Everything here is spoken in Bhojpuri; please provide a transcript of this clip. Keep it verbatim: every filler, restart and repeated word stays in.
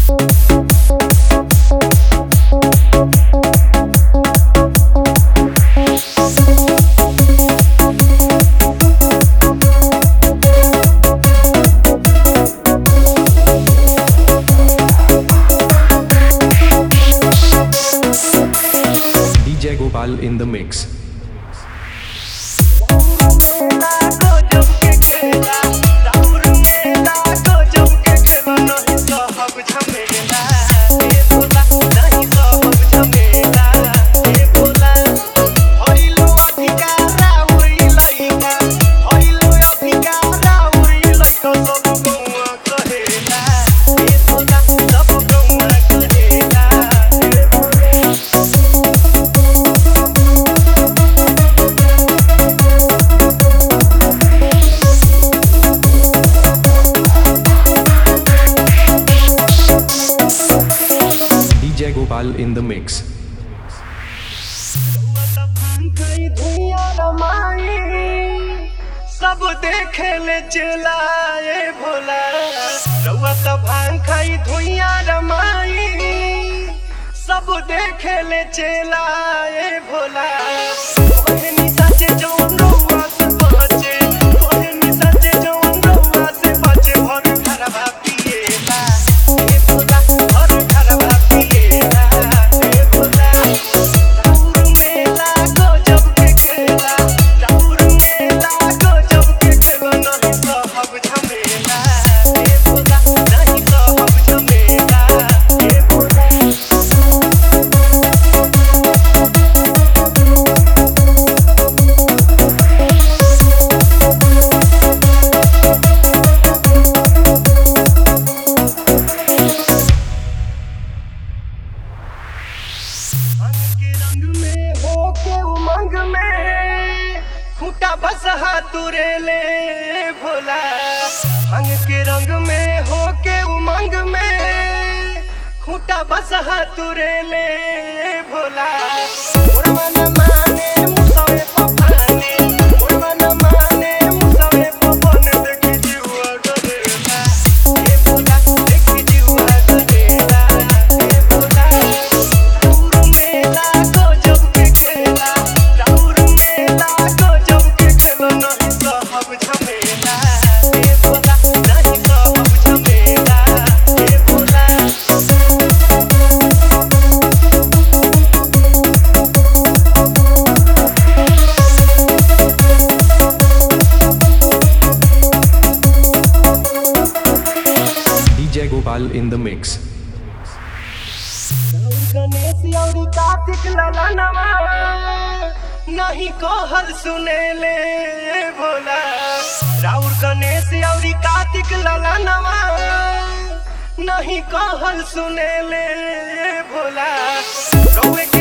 Gopal in the mix. Gopal in the mix. सब देखे ले चलाए भोला रउआ त भांग खाई धुइया रमाई सब देखे ले चलाए भोला ओहे निशा से जौन रउआ से बचे ओहे निशा से जौन रउआ से बचे भर घरवा पिएला ए भोला भर घरवा पिएला ए भोला राउर मेला गजब के खेला राउर मेला गजब के खेला नहीं सहब झमेला ए भोला नहीं सहब झमेला ए भोला रंग में हो के उमंग में खूंटा बसहा तुरे ले भोला भांग के रंग में हो के उमंग में खूंटा बसहा तुरे ले भोला मोरवा न माने मुसवे पपाने मोरवा न माने मुसवे पपाने देखी जीवा डरेला ए भोला देखी जीवा डरेला ए भोला राउर मेला गजब के खेला राउर मेला गजब के खेला नहीं सहब झमेला ए भोला नहीं सहब झमेला ए Bhola D J Gopal in the mix. Ganesh औरी कार्तिक ललनवा नहीं कहल सुने ले भोला राउर गणेश औरी कार्तिक ललनवा नहीं कहल सुने ले भोला रउए